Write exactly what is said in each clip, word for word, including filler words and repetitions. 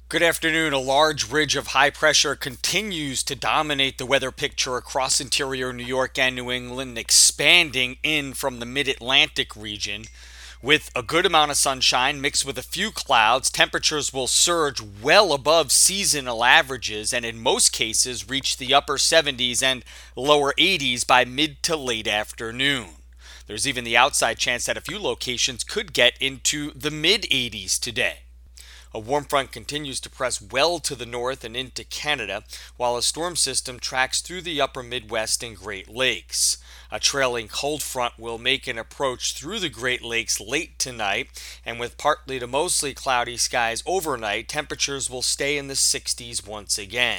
Good afternoon. A large ridge of high pressure continues to dominate the weather picture across interior New York and New England, expanding in from the mid Atlantic region. With a good amount of sunshine mixed with a few clouds, temperatures will surge well above seasonal averages and, in most cases, reach the upper seventies and lower eighties by mid to late afternoon. There's even the outside chance that a few locations could get into the mid eighties today. A warm front continues to press well to the north and into Canada, while a storm system tracks through the upper Midwest and Great Lakes. A trailing cold front will make an approach through the Great Lakes late tonight, and with partly to mostly cloudy skies overnight, temperatures will stay in the sixties once again.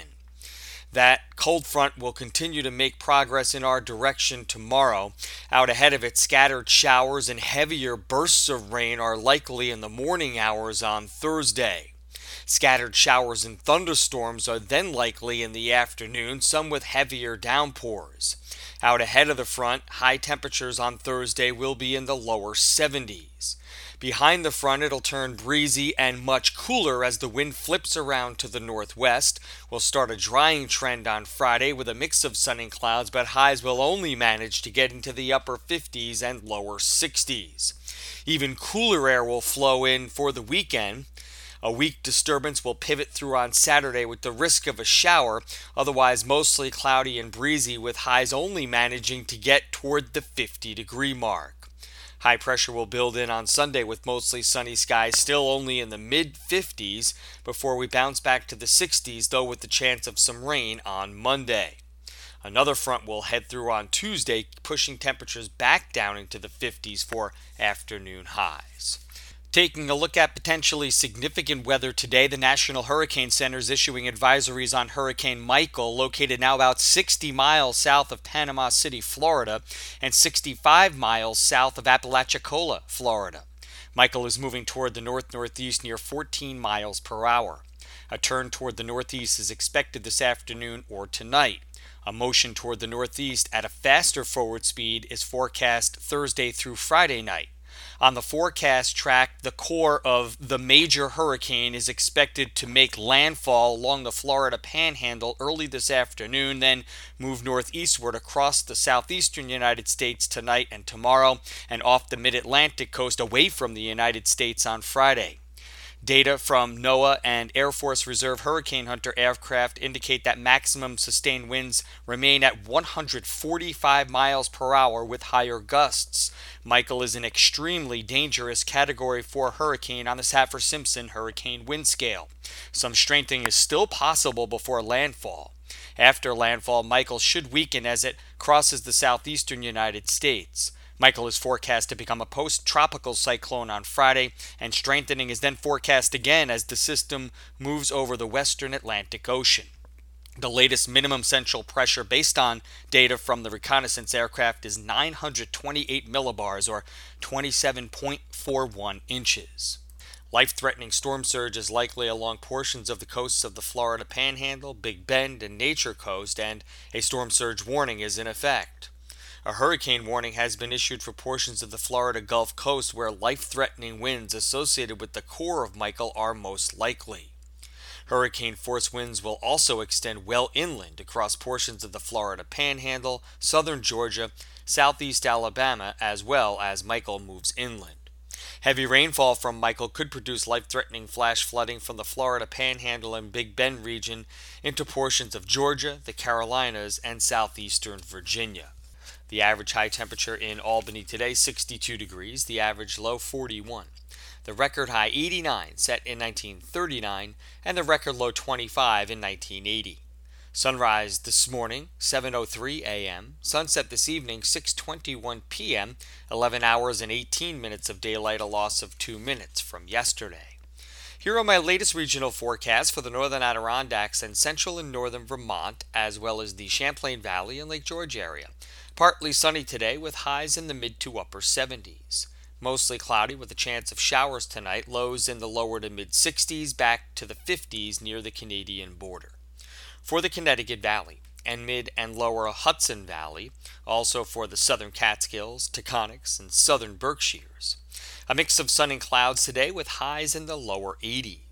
That cold front will continue to make progress in our direction tomorrow. Out ahead of it, scattered showers and heavier bursts of rain are likely in the morning hours on Thursday. Scattered showers and thunderstorms are then likely in the afternoon, some with heavier downpours. Out ahead of the front, high temperatures on Thursday will be in the lower seventies. Behind the front, it'll turn breezy and much cooler as the wind flips around to the northwest. We'll start a drying trend on Friday with a mix of sun and clouds, but highs will only manage to get into the upper fifties and lower sixties. Even cooler air will flow in for the weekend. A weak disturbance will pivot through on Saturday with the risk of a shower, otherwise mostly cloudy and breezy with highs only managing to get toward the fifty degree mark. High pressure will build in on Sunday with mostly sunny skies still only in the mid fifties before we bounce back to the sixties, though with the chance of some rain on Monday. Another front will head through on Tuesday, pushing temperatures back down into the fifties for afternoon highs. Taking a look at potentially significant weather today, the National Hurricane Center is issuing advisories on Hurricane Michael, located now about sixty miles south of Panama City, Florida, and sixty-five miles south of Apalachicola, Florida. Michael is moving toward the north-northeast near fourteen miles per hour. A turn toward the northeast is expected this afternoon or tonight. A motion toward the northeast at a faster forward speed is forecast Thursday through Friday night. On the forecast track, the core of the major hurricane is expected to make landfall along the Florida Panhandle early this afternoon, then move northeastward across the southeastern United States tonight and tomorrow, and off the mid-Atlantic coast away from the United States on Friday. Data from NOAA and Air Force Reserve Hurricane Hunter aircraft indicate that maximum sustained winds remain at one hundred forty-five miles per hour with higher gusts. Michael is an extremely dangerous Category four hurricane on the Saffir-Simpson hurricane wind scale. Some strengthening is still possible before landfall. After landfall, Michael should weaken as it crosses the southeastern United States. Michael is forecast to become a post-tropical cyclone on Friday, and strengthening is then forecast again as the system moves over the western Atlantic Ocean. The latest minimum central pressure based on data from the reconnaissance aircraft is nine hundred twenty-eight millibars, or twenty-seven point four one inches. Life-threatening storm surge is likely along portions of the coasts of the Florida Panhandle, Big Bend, and Nature Coast, and a storm surge warning is in effect. A hurricane warning has been issued for portions of the Florida Gulf Coast where life-threatening winds associated with the core of Michael are most likely. Hurricane force winds will also extend well inland across portions of the Florida Panhandle, southern Georgia, southeast Alabama, as well as Michael moves inland. Heavy rainfall from Michael could produce life-threatening flash flooding from the Florida Panhandle and Big Bend region into portions of Georgia, the Carolinas, and southeastern Virginia. The average high temperature in Albany today, sixty-two degrees, the average low, forty-one. The record high, eighty-nine, set in nineteen thirty-nine, and the record low, twenty-five, in nineteen eighty. Sunrise this morning, seven oh three a.m. Sunset this evening, six twenty-one p.m., eleven hours and eighteen minutes of daylight, a loss of two minutes from yesterday. Here are my latest regional forecasts for the northern Adirondacks and central and northern Vermont, as well as the Champlain Valley and Lake George area. Partly sunny today with highs in the mid to upper seventies. Mostly cloudy with a chance of showers tonight, lows in the lower to mid sixties, back to the fifties near the Canadian border. For the Connecticut Valley and mid and lower Hudson Valley, also for the southern Catskills, Taconics, and southern Berkshires. A mix of sun and clouds today with highs in the lower eighties.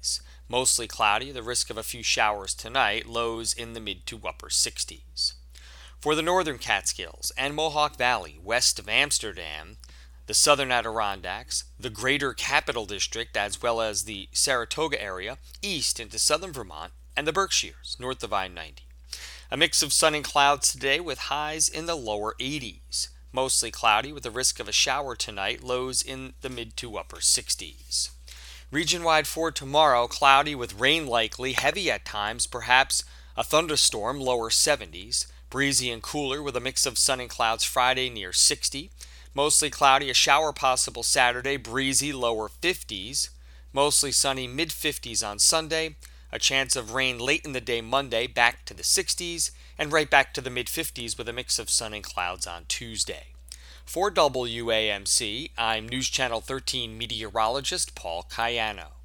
Mostly cloudy, the risk of a few showers tonight, lows in the mid to upper sixties. For the northern Catskills and Mohawk Valley, west of Amsterdam, the southern Adirondacks, the greater Capital District, as well as the Saratoga area, east into southern Vermont, and the Berkshires, north of I ninety. A mix of sun and clouds today with highs in the lower eighties. Mostly cloudy with the risk of a shower tonight, lows in the mid to upper sixties. Region-wide for tomorrow, cloudy with rain likely, heavy at times, perhaps a thunderstorm, lower seventies. Breezy and cooler with a mix of sun and clouds Friday near sixty. Mostly cloudy, a shower possible Saturday, breezy, lower fifties. Mostly sunny, mid fifties on Sunday. A chance of rain late in the day Monday, back to the sixties. And right back to the mid fifties with a mix of sun and clouds on Tuesday. For W A M C, I'm News Channel thirteen meteorologist Paul Cayano.